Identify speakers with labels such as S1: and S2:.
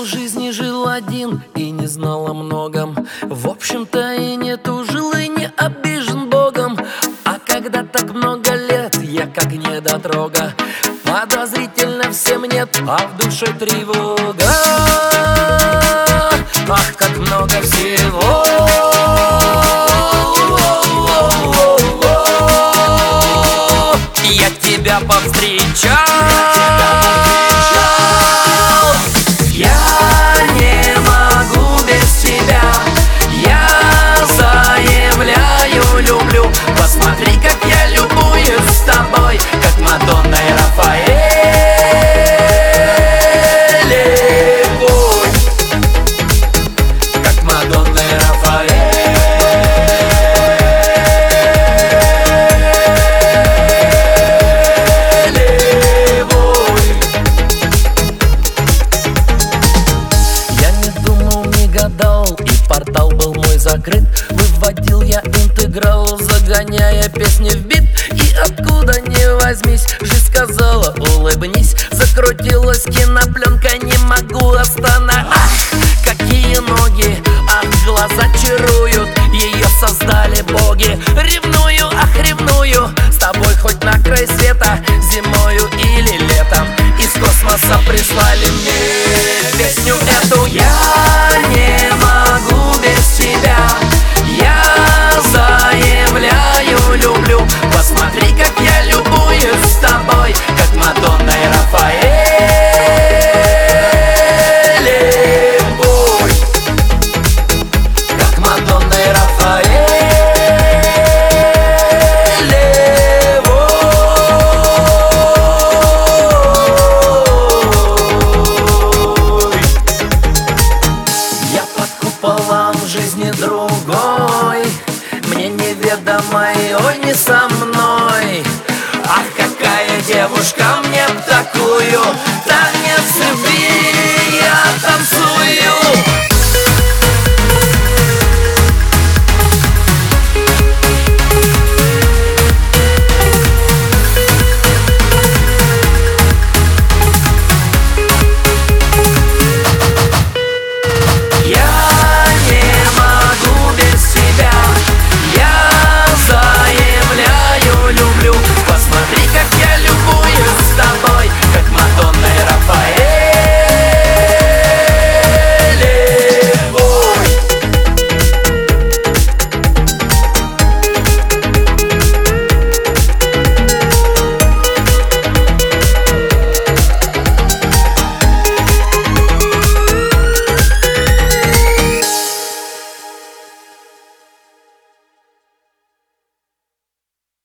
S1: полжизни жил один и не знал о многом. В общем-то и не тужил, и не обижен Богом. А когда так много лет, я как недотрога, подозрительно всем нет, а в душе тревога. Ах, как много всего! Я тебя повстречал. Я не могу без тебя. Я заявляю, люблю. Посмотри, как я любуюсь с тобой, как Мадонна и Рафаэль. Как Мадонна и Рафаэль. И портал был мой закрыт. Выводил я интеграл, загоняя песни в бит. И откуда ни возьмись, жизнь сказала: улыбнись. Закрутилась кинопленка, не могу остановить. Ах, какие ноги, ах, глаза чаруют. Ее создали боги. Ревную, ах, ревную. С тобой хоть на край света, зимою или летом. Из космоса